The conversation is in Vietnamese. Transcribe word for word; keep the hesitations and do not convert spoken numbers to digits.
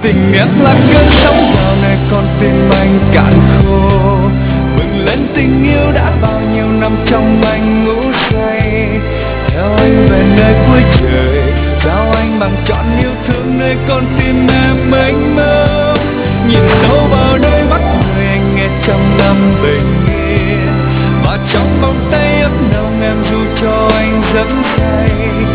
Tình em là cơn sóng vào nơi con tim anh cạn khô. Bừng lên tình yêu đã bao nhiêu năm trong anh ngủ say. Theo anh về nơi cuối trời, trao anh bằng trọn yêu thương nơi con tim em mênh mông. Nhìn sâu vào đôi mắt người anh nghe trăm năm bình yên, và trong vòng tay ấm nồng em ru cho anh giấc say.